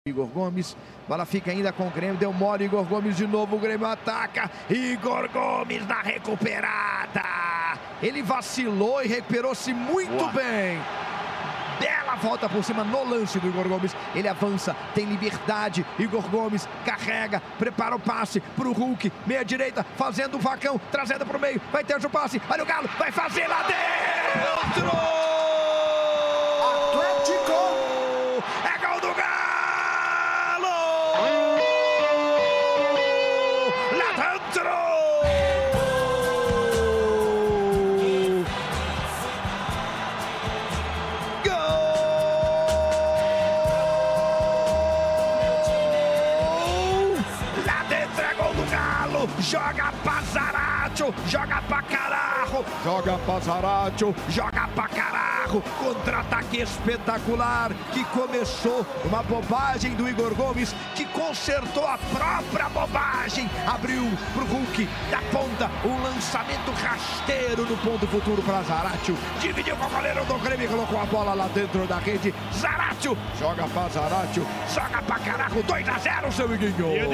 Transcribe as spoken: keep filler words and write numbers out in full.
Igor Gomes, bola fica ainda com o Grêmio, deu mole, Igor Gomes de novo, o Grêmio ataca, Igor Gomes na recuperada, ele vacilou e recuperou-se muito Boa. bem, bela volta por cima no lance do Igor Gomes, ele avança, tem liberdade, Igor Gomes carrega, prepara o passe para o Hulk, meia direita, fazendo o vacão, trazendo para o meio, vai ter o passe, olha o Galo, vai fazer lá dentro! Atlético! É gol do Galo! Joga pra Zaratio, joga pra Carajo, joga pra Zaratio, joga pra Carajo, contra-ataque espetacular que começou uma bobagem do Igor Gomes, que consertou a própria bobagem, abriu pro Hulk da ponta, um lançamento rasteiro no ponto futuro para Zaratio, dividiu com o goleiro do Grêmio e colocou a bola lá dentro da rede. Zaratio, joga pra Zaratio, joga pra Carajo, dois a zero, seu amiguinho.